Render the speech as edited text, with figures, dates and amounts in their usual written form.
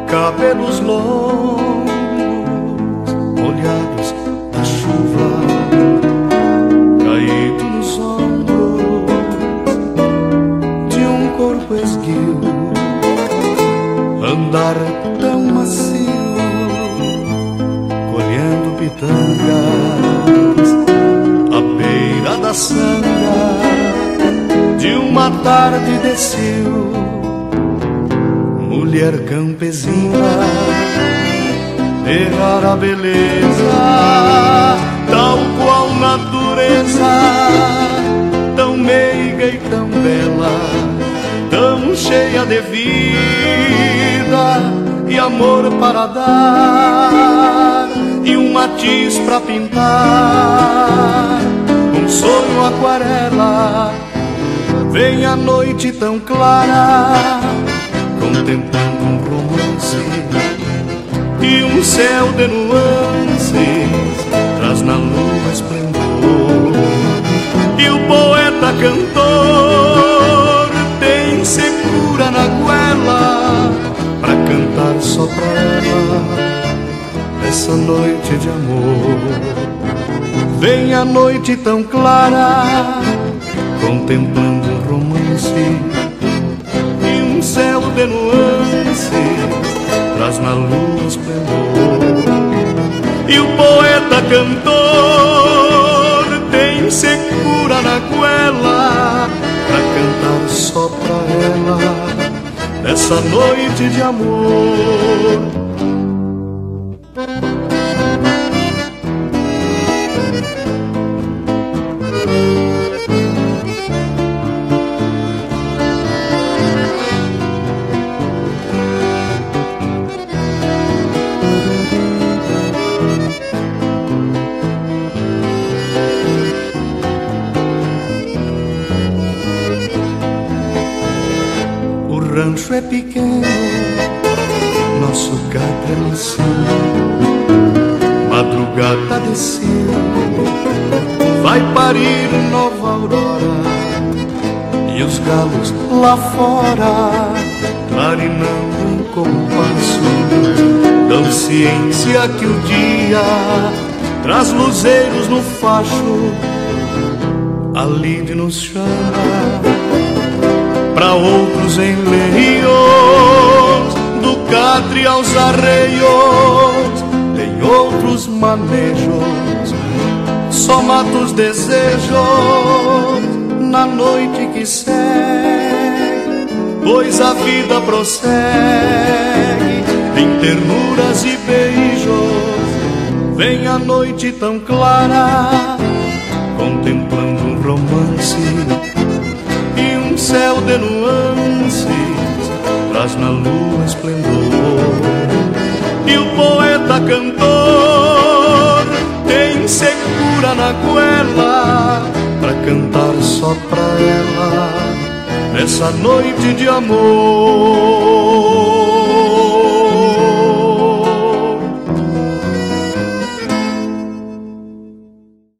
cabelos longos, molhados da chuva, caído nos ombros de um corpo esguio, andar tão macio, colhendo pitangas à beira da sanga de uma tarde de cio. Mulher campesina de rara beleza, tal qual natureza, tão meiga e tão bela, tão cheia de vida e amor para dar, e um matiz para pintar, um sonho aquarela. Vem a noite tão clara, contemplando um romance e um céu de nuances, traz na lua esplendor. E o poeta cantor tem secura na goela pra cantar só pra ela essa noite de amor. Vem a noite tão clara, contemplando um romance e um céu de nuances, traz na lua esplendor. E o poeta cantor tem secura na goela pra cantar só pra ela essa noite de amor. O rancho é pequeno, nosso gato é macio, madrugada desceu, vai parir nova aurora, e os galos lá fora, clarinando um compasso, dão ciência que o dia traz luzeiros no facho, a lide nos chama pra outros enleios, do catre aos arreios, tem outros manejos, só mata os desejos na noite que segue, pois a vida prossegue em ternuras e beijos. Vem a noite tão clara, contemplando um romance e um céu de nuances, traz na lua esplendor. E o poeta cantor tem secura na goela pra cantar só pra ela nessa noite de amor.